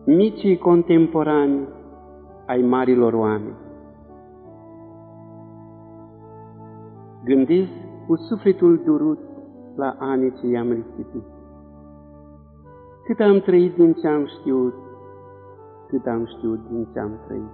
micii contemporani ai marilor oameni. Gândesc cu sufletul durut la anii ce i-am risipit. Cât am trăit din ce am știut, cât am știut din ce am trăit.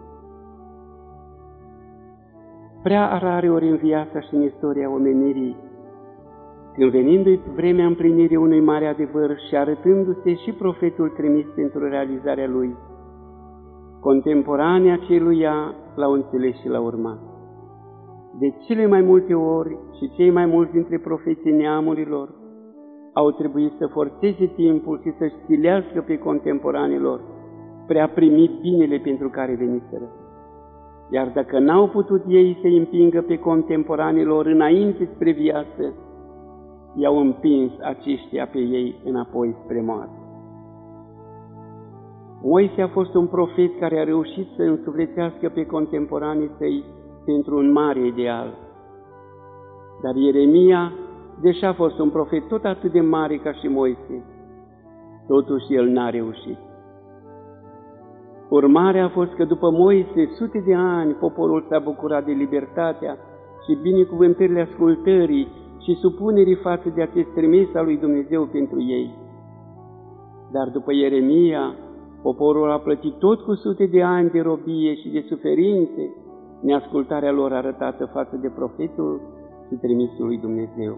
Prea rare ori în viața și în istoria omenirii, când venindu-i vremea împlinirii unui mare adevăr și arătându-se și profetul trimis pentru realizarea lui, contemporanii aceluia l-au înțeles și l-au urmat. De cele mai multe ori și cei mai mulți dintre profeții neamurilor au trebuit să forțeze timpul și să-și silească pe contemporanilor spre a primi binele pentru care veniseră. Iar dacă n-au putut ei să împingă pe contemporanilor înainte spre viață, i-au împins aceștia pe ei înapoi spre moarte. Moise a fost un profet care a reușit să însuflețească pe contemporanii săi pentru un mare ideal. Dar Ieremia, deși a fost un profet tot atât de mare ca și Moise, totuși el n-a reușit. Urmarea a fost că după Moise, sute de ani, poporul s-a bucurat de libertatea și binecuvântările ascultării și supunerii față de acest trimis al lui Dumnezeu pentru ei. Dar după Ieremia, poporul a plătit tot cu sute de ani de robie și de suferințe neascultarea lor arătată față de profetul și trimisul lui Dumnezeu.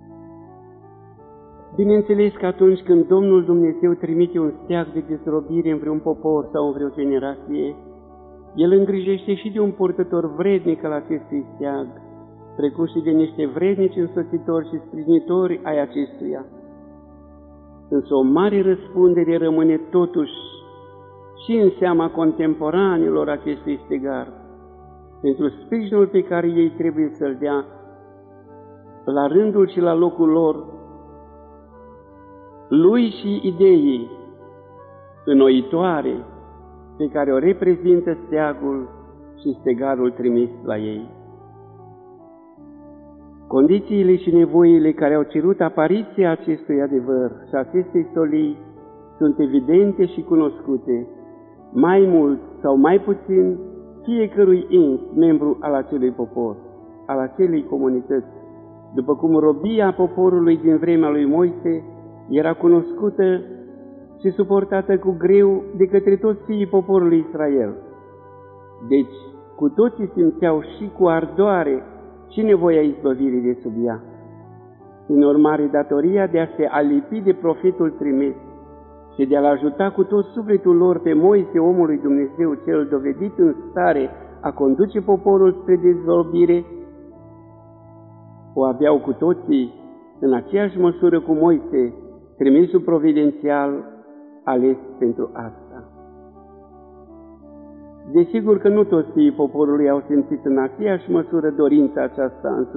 Bineînțeles că atunci când Domnul Dumnezeu trimite un steag de dezrobire în vreun popor sau în vreo generație, El îngrijește și de un purtător vrednic al acestui steag, precum și de niște vrednici însoțitori și sprijinitori ai acestuia. Însă o mare răspundere rămâne totuși și în seama contemporanilor acestui stegar, pentru sprijinul pe care ei trebuie să-l dea la rândul și la locul lor, lui și ideii înnoitoare pe care o reprezintă steagul și stegarul trimis la ei. Condițiile și nevoile care au cerut apariția acestui adevăr și acestei solii sunt evidente și cunoscute, mai mult sau mai puțin fiecărui membru al acelui popor, al acelei comunități, după cum robia poporului din vremea lui Moise era cunoscută și suportată cu greu de către toți fiii poporului Israel. Deci, cu toții simțeau și cu ardoare și nevoia izbăvirii de sub ea. În urmare, datoria de a se alipi de profetul trimis și de a-l ajuta cu tot sufletul lor pe Moise, omul lui Dumnezeu, cel dovedit în stare a conduce poporul spre dezvolbire, o aveau cu toții în aceeași măsură cu Moise, trimisul providențial ales pentru asta. Desigur că nu toți fiii poporului au simțit în aceeași măsură dorința aceasta în